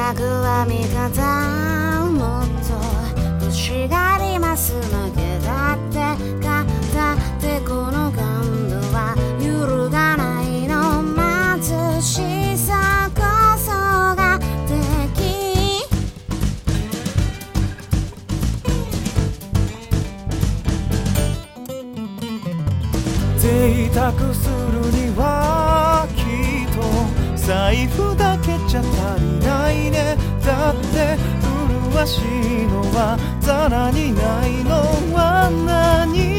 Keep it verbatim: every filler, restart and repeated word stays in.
くは味方もっと欲しがります負けだって勝ったってこの感動は揺るがないの貧しさこそが敵贅沢するにはきっと財布だけじゃ足りないねだって麗しいのはざらにないのは何